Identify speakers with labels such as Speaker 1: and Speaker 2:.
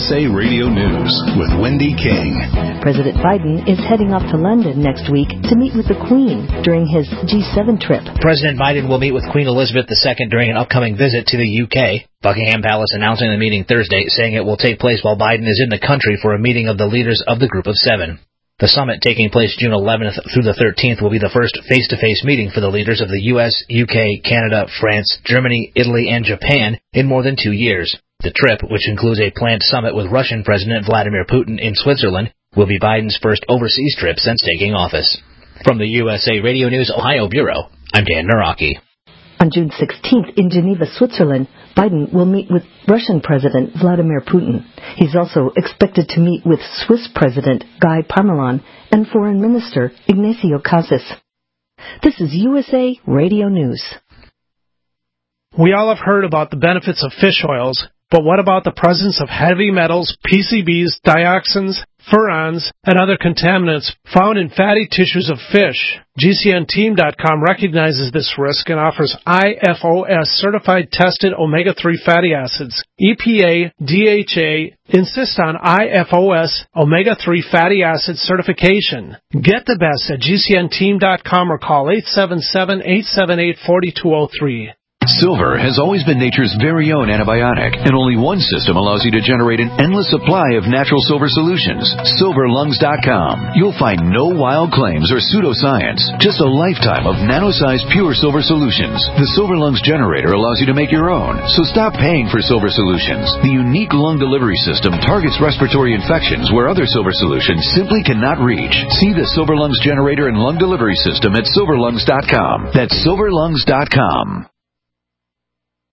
Speaker 1: USA Radio News with Wendy King.
Speaker 2: President Biden is heading off to London next week to meet with the Queen during his G7 trip.
Speaker 3: President Biden will meet with Queen Elizabeth II during an upcoming visit to the UK. Buckingham Palace announcing the meeting Thursday, saying it will take place while Biden is in the country for a meeting of the leaders of the Group of Seven. The summit, taking place June 11th through the 13th, will be the first face-to-face meeting for the leaders of the U.S., UK, Canada, France, Germany, Italy, and Japan in more than 2 years. The trip, which includes a planned summit with Russian President Vladimir Putin in Switzerland, will be Biden's first overseas trip since taking office. From the USA Radio News Ohio Bureau, I'm Dan Naraki.
Speaker 2: On June 16th in Geneva, Switzerland, Biden will meet with Russian President Vladimir Putin. He's also expected to meet with Swiss President Guy Parmelin and Foreign Minister Ignacio Casas. This is USA Radio News.
Speaker 4: We all have heard about the benefits of fish oils, but what about the presence of heavy metals, PCBs, dioxins, furans, and other contaminants found in fatty tissues of fish? GCNteam.com recognizes this risk and offers IFOS certified tested omega-3 fatty acids. EPA, DHA insist on IFOS omega-3 fatty acid certification. Get the best at GCNteam.com or call 877-878-4203.
Speaker 5: Silver has always been nature's very own antibiotic, and only one system allows you to generate an endless supply of natural silver solutions. SilverLungs.com. You'll find no wild claims or pseudoscience, just a lifetime of nano-sized pure silver solutions. The Silver Lungs generator allows you to make your own, so stop paying for silver solutions. The unique lung delivery system targets respiratory infections where other silver solutions simply cannot reach. See the Silver Lungs generator and lung delivery system at SilverLungs.com. That's SilverLungs.com.